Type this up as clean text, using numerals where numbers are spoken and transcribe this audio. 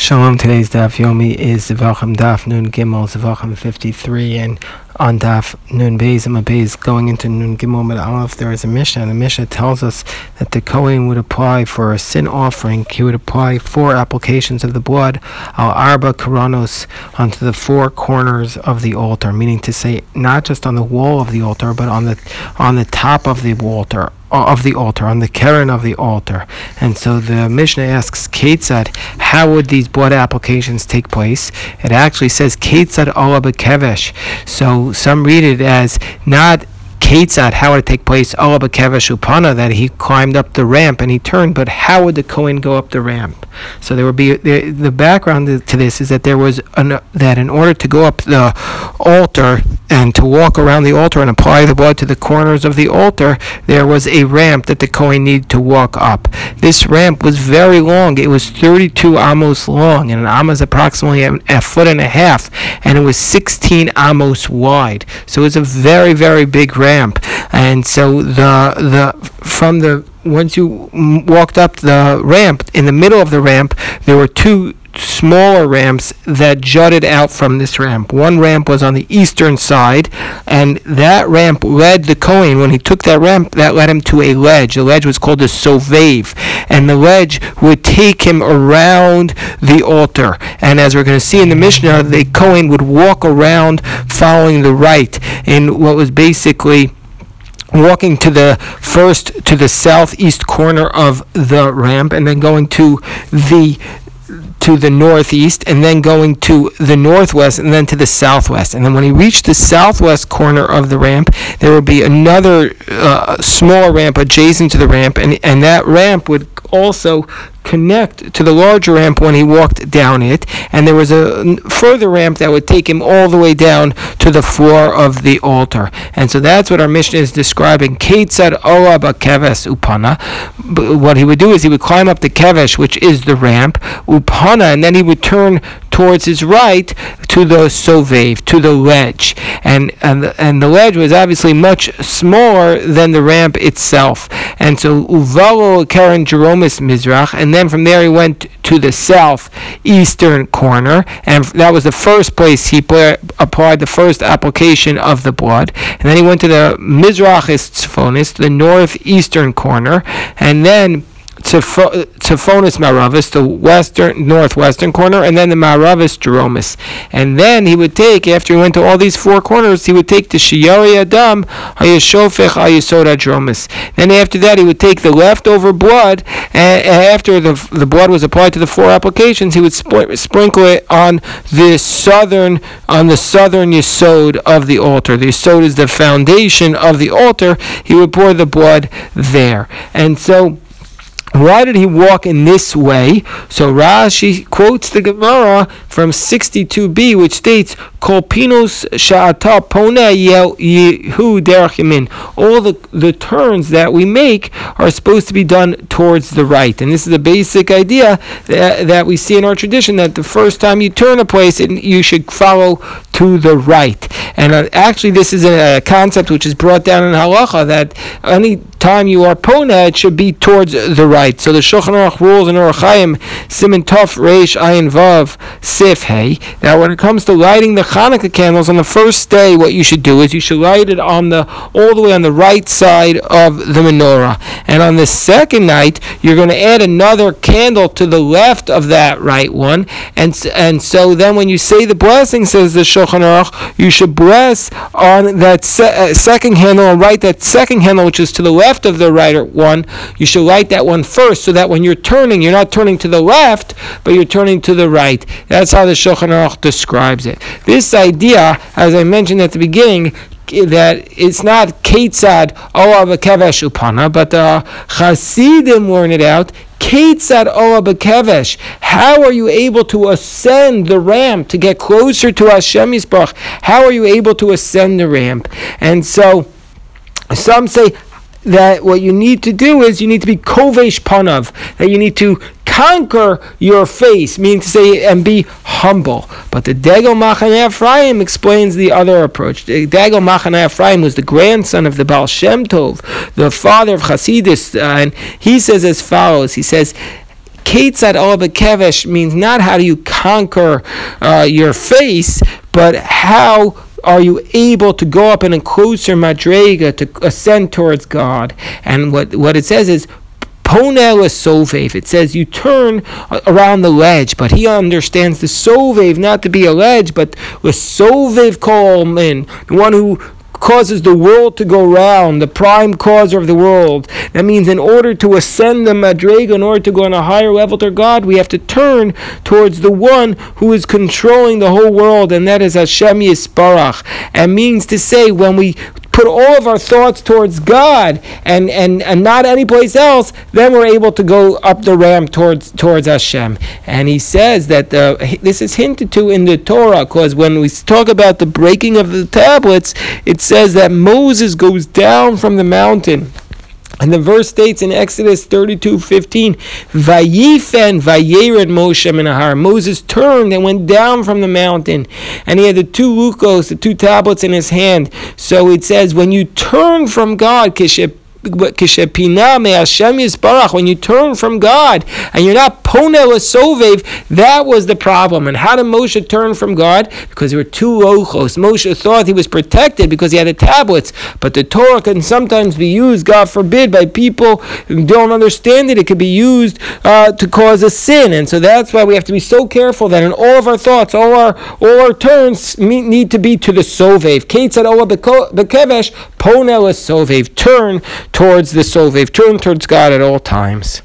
Shalom, today's Daf Yomi is Zevachim Daf Nun Gimel, Zevachim 53, and on Daf Nun Beis and Beis going into Nun Gimel Med Aleph, there is a Mishnah, and the Mishnah tells us that the Kohen would apply for a sin offering. He would apply 4 applications of the blood, al arba karanos, onto the 4 corners of the altar, meaning to say not just on the wall of the altar, but on the top of the altar. On the keren of the altar. And so the Mishnah asks, Ketzad, how would these blood applications take place? It actually says, Ketzad ola bekevesh. So some read it as not Ketzad, how would it take place? Ola bekevesh upana, that he climbed up the ramp and he turned, but how would the Kohen go up the ramp? So there would be the background to this is that there was that in order to go up the altar and to walk around the altar and apply the blood to the corners of the altar, there was a ramp that the Kohen needed to walk up. This ramp was very long. It was 32 amos long, and an amos is approximately a foot and a half, and it was 16 amos wide. So it was a very, very big ramp. And so once you walked up the ramp, in the middle of the ramp, there were 2 smaller ramps that jutted out from this ramp. One ramp was on the eastern side, and that ramp led the Kohen. When he took that ramp, that led him to a ledge. The ledge was called the Sovev, and the ledge would take him around the altar. And as we're going to see in the Mishnah, the Kohen would walk around following the right in what was basically walking to the southeast corner of the ramp, and then going to the northeast, and then going to the northwest, and then to the southwest. And then when he reached the southwest corner of the ramp, there would be another smaller ramp adjacent to the ramp, and that ramp would also connect to the larger ramp when he walked down it, and there was a further ramp that would take him all the way down to the floor of the altar. And so that's what our Mishnah is describing. Ketzad ola b'kevesh upana. What he would do is he would climb up the kevesh, which is the ramp, upana, and then he would turn towards his right to the sovev, to the ledge, and the ledge was obviously much smaller than the ramp itself. And so uvalo keren jeromis mizrach, and then from there he went to the southeastern corner, and that was the first place he applied the first application of the blood. And then he went to the mizrachis tzfonis, the northeastern corner, and then Tzefonis Maravis, the northwestern corner, and then the Maravis Jeromis. And then he would take, after he went to all these 4 corners, he would take the Shiyari Adam Hayashofech Hayasoda Jeromis. Then after that, he would take the leftover blood, and after the blood was applied to the 4 applications, he would sprinkle it on the southern yesod of the altar. The yesod is the foundation of the altar. He would pour the blood there. And so, why did he walk in this way? So Rashi quotes the Gemara from 62b, which states, Kol pinus sha'ata pona yehu derech yamin. All the turns that we make are supposed to be done towards the right. And this is a basic idea that we see in our tradition, that the first time you turn a place, you should follow to the right. And actually, this is a concept which is brought down in halacha, that any time you are pona, it should be towards the right. So the Shulchan Aruch rules in Orach Chaim, Siman Tov Reish Ayin Vav Sif Hey, that when it comes to lighting the Hanukkah candles on the first day, what you should do is you should light it all the way on the right side of the menorah. And on the second night, you're going to add another candle to the left of that right one. And so then when you say the blessing, says the Shulchan Aruch, you should bless on that second candle and light that second candle, which is to the left of the right one. You should light that one first, so that when you're turning, you're not turning to the left, but you're turning to the right. That's how the Shulchan Aruch describes it. This idea, as I mentioned at the beginning, that it's not Ketzad ola b'kevesh upana, but the Chasidim learn it out, Ketzad ola b'kevesh. How are you able to ascend the ramp to get closer to Hashem Yisbarach? How are you able to ascend the ramp? And so some say that what you need to do is you need to be kovesh panav, that you need to conquer your face, meaning to say, and be humble. But the Degel Machaneh Ephraim explains the other approach. The Degel Machaneh Ephraim was the grandson of the Baal Shem Tov, the father of Hasidus, and he says as follows. He says, Ketzad Ola Bekevesh means not how do you conquer your face, but how are you able to go up in a closer madrega to ascend towards God? And what it says is Ponel is sovev. It says you turn around the ledge, but he understands the sovev not to be a ledge, but the sovev kol min, the one who causes the world to go round, the prime causer of the world. That means in order to ascend the madrega, in order to go on a higher level to God, we have to turn towards the one who is controlling the whole world, and that is Hashem Yisparach. And means to say, when we put all of our thoughts towards God and not any place else, then we're able to go up the ramp towards Hashem. And he says that this is hinted to in the Torah, because when we talk about the breaking of the tablets, it says that Moses goes down from the mountain. And the verse states in Exodus 32:15, Vayifen vayered Moshe minahar. Moses turned and went down from the mountain, and he had the two lukos, the two tablets in his hand. So it says, when you turn from God, when you turn from God and you're not ponel sovev, that was the problem. And how did Moshe turn from God? Because there were two lochos. Moshe thought he was protected because he had the tablets, but the Torah can sometimes be used, God forbid, by people who don't understand it. It could be used to cause a sin, and so that's why we have to be so careful that in all of our thoughts, all our turns need to be to the sovev. Ketzad Ola Bekevesh, ponel sovev. Turn towards the sovev, turn towards God at all times.